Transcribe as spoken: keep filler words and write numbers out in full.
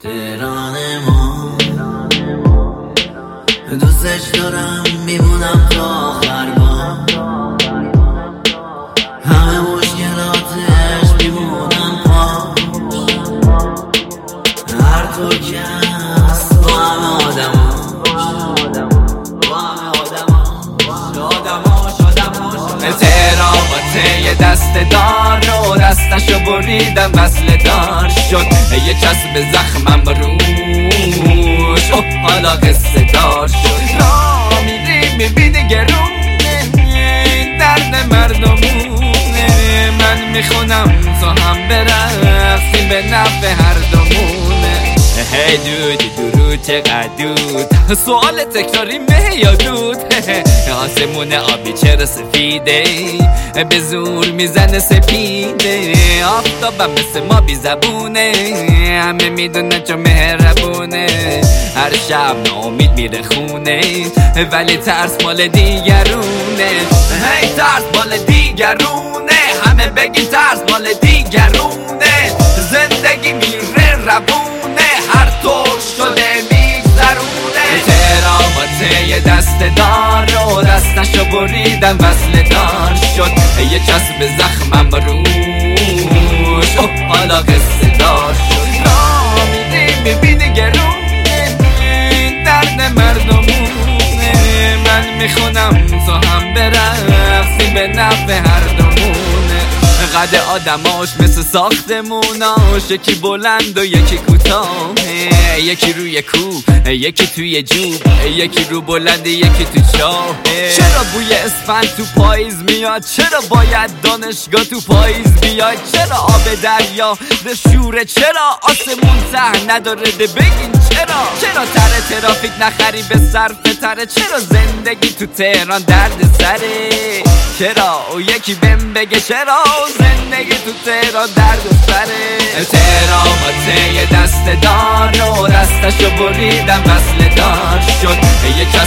تهران ما دوستش دارم، میمونم تا آخر با همه مشکلاتش میمونم پا هر طور که هست با همه آدماش با همه آدماش آدماش آدماش تهران با ته دست دار رو دستشو بریدم وصل دار شد یه چسب زخمم روش اوه حالا قصه دار شد را میری میبینی گرونه درد مردمونه من میخونم تو هم برقصیم به نفع هر دومونه هی دودی درود چقدر دود سوال تکراری مه یا دود آسمون آبی چرا سفیده به زور میزنه سپیده آفتابم مثل ما بی زبونه همه میدونه چون مهربونه هر شب ناامید میره خونه ولی ترس مال دیگرونه هی ترس مال دیگرونه همه بگین ترس مال دیگرونه زندگی میره روونه هر طور شده میگذرونه تهران با ته دست دار رو دستشو بریدم وصل دار شد یه چسب زخمم روش اوه حالا قصه دار شد را میدی میبینی گرونه درد مردمونه من میخونم تو هم برقصیم به نفع هر دومونه قد آدماش مثل ساختموناش یکی بلند و یکی کوتاه یکی روی کوه یکی توی جوب یکی رو بلند یکی تو چاه چرا بوی اسفند تو پاییز میاد چرا باید دانشگاه تو پاییز بیاد چرا آب دریا ده شوره چرا آسمون ته نداره ده بگین چرا چرا تره ترافیک نخری به صرف تره چرا زندگی تو تهران درد سره چرا او یکی بهم بگه چرا زندگی تو تهران درد سره تهران با ته دست دار رو دستشو بریدم وصل دار شد یه